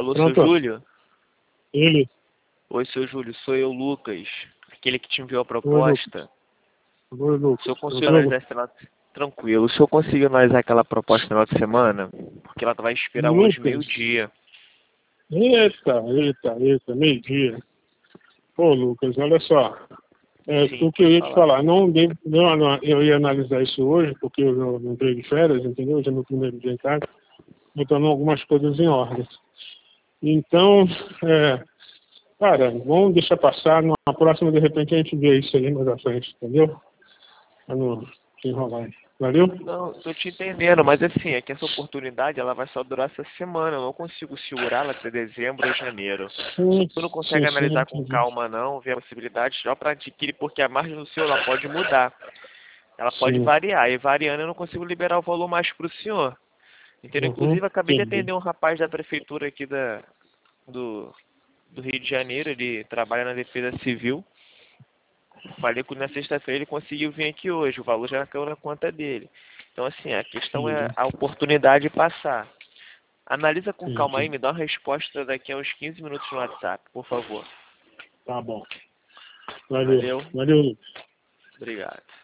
Alô, seu Pronto? Júlio? Ele. Oi, seu Júlio, sou eu, Lucas, aquele que te enviou a Oi, Lucas. proposta. Oi, O Lucas. senhor conseguiu Tranquilo? analisar esse final de... Tranquilo. O senhor conseguiu analisar aquela proposta no final de semana? Porque ela vai expirar hoje, Lucas. meio-dia. Eita, meio-dia. Pô, Lucas, olha só. Sim, O que eu pode ia te falar. falar, eu ia analisar isso hoje, porque eu não entrei de férias, entendeu? Hoje é meu primeiro dia em casa, botando algumas coisas em ordem. Então, cara, vamos deixar passar, na próxima, de repente, a gente vê isso aí mais à frente, entendeu? Pra não se enrolar. Valeu? Não, tô te entendendo, mas assim, é que essa oportunidade ela vai só durar essa semana. Eu não consigo segurá-la até dezembro ou janeiro. Sim, Tu não consegue sim, analisar com entendi. calma, não, ver a possibilidade só para adquirir, porque a margem do seu ela pode mudar. Ela pode Sim. variar, e variando eu não consigo liberar o valor mais para o senhor. Entendeu? Uhum, Inclusive, eu acabei de entendi. atender um rapaz da prefeitura aqui do, do Rio de Janeiro, ele trabalha na Defesa Civil. Falei com ele na sexta-feira, ele conseguiu vir aqui hoje, o valor já caiu na conta dele. Então, assim, a questão é Entendi. a oportunidade de passar. Analisa com calma aí, Entendi. me dá uma resposta daqui a uns 15 minutos no WhatsApp, por favor. Tá bom. Valeu. Valeu, Valeu, Lucas. obrigado.